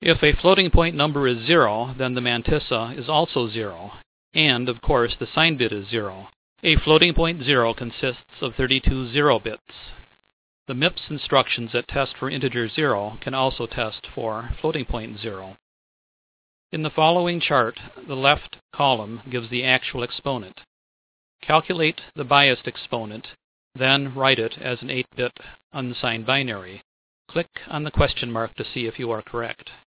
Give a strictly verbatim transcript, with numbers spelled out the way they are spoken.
If a floating point number is zero, then the mantissa is also zero, and, of course, the sign bit is zero. A floating point zero consists of thirty-two zero bits. The M I P S instructions that test for integer zero can also test for floating point zero. In the following chart, the left column gives the actual exponent. Calculate the biased exponent, then write it as an eight bit unsigned binary. Click on the question mark to see if you are correct.